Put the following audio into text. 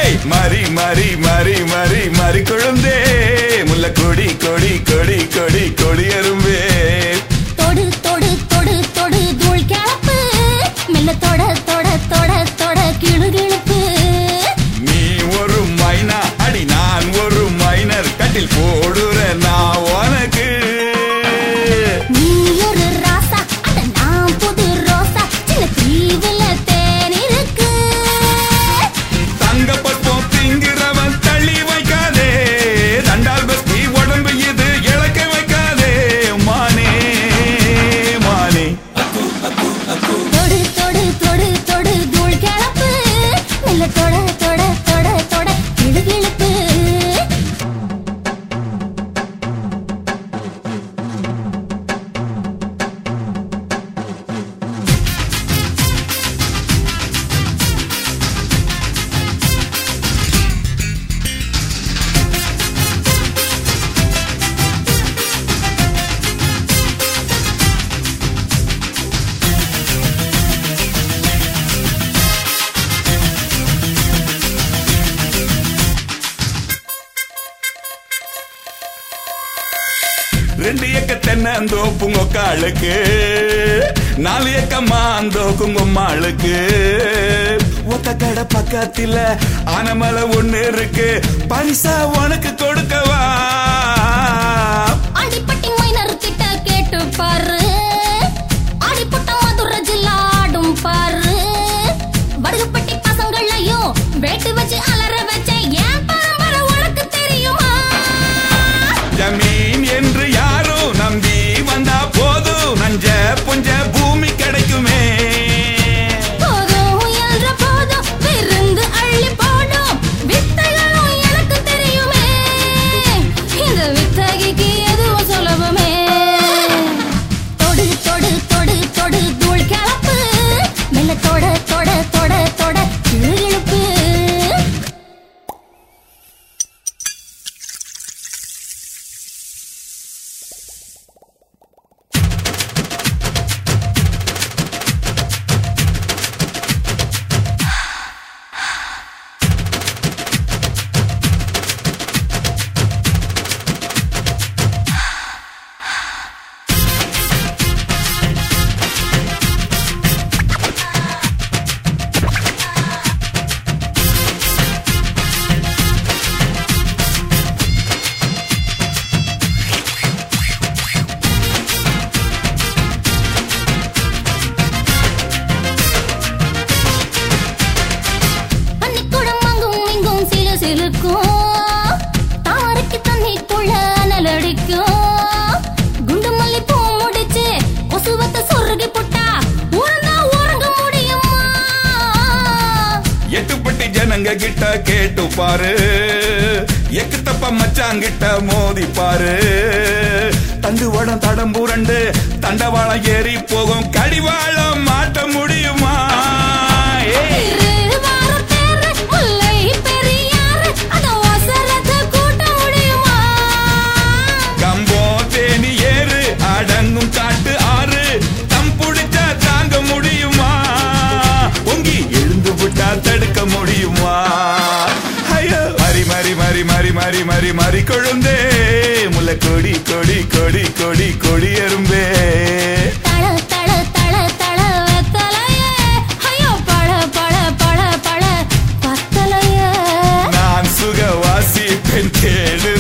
மாறி மாறி மாறி மாறி மாறி கொழுந்தே முல்ல கொடி கொடி கொடி கொடி கொடி அரும்பே தொடு தொடு தொடு தொடு தூள் கிளப்பு மெல்ல தொட தொட தொட தொட கிளு கிளப்பு நீ ஒரு மைனா அடி நான் ஒரு மைனர் கட்டில் போடுற நான் உனக்கு நீ ஒரு ராசா அட நான் புது ரோசா சின்ன தீவுல தேன் இருக்கு தங்க பற்பம் திங்கிறவன் தள்ளி வைக்காதே தண்டால் பஸ்தி உடம்பு இது இழக்க வைக்காதே மானே மானே தொடு தொடு தொடு தொடு தூள் கிளப்பு மெல்ல தொட தொட தொட தொட கிளு கிளப்பு ரெண்டு ஏக்க தென்னந்தோப்பு உங்காளுக்கு 4 ஏக்கமா அந்தோக்கும் உம்மாளுக்கு ஒத்த கடை பக்கத்துல ஆனமலை ஒண்ணு இருக்கு பரிசா உனக்கு கொடுக்கவா அடிப்பட்டி மைனர் கிட்ட கேட்டு பாரு அடிப்பட்ட மதுரை ஜில்லா ஆடும் பாரு வடுகப்பட்டி பசங்களையும் வேட்டு வச்சு அலற வச்ச ஏன் பரம்பரை உனக்கு தெரியுமா ஜமீன் என்று யாரோ நம்பி வந்தா போதும் நஞ்ச புஞ்ச பூமி கிடைக்குமே போதும் என்ற போதும் விருந்து அள்ளி போடும் வித்தைகளும் எனக்கு தெரியுமே இந்த வித்தகைக்கு எதுவும் சுலபமே தொடு தொடு தொடு தொடு தூள் கிளப்பு மெல்ல தொட தொட தொட தொட கிளு கிளப்பு தாமரைக்கு தண்ணிக்குள்ள அனலடிக்கும் குண்டு மல்லி பூ முடிச்சு கொசுவத்தை சொருகி போட்டா உறந்தா உறங்க முடியுமா எட்டுப்பட்டி ஜனங்க கிட்ட கேட்டு பாரு எக்கு தப்ப மச்சாங்கிட்ட மோதி பாரு தண்டு வடம் தடம் புரண்டு தண்டவாளம் ஏறி போகும் கடிவாளம் மாட்ட முடியுமா அடங்கும் காட்டு ஆறு தம் புடிச்சா தாங்க முடியுமா பொங்கி எழுந்து விட்டா தடுக்க முடியுமா மறி மறி மறி மறி மறி மறி மறி கொழுந்தே முல்ல கொடி கொடி கொடி கொடி கொடி எறும்பே தள தள தள தள வெத்தலையே ஐயோ பழ பழ பழ பழ பத்தலையே நான் சுகவாசி பெண் தேடு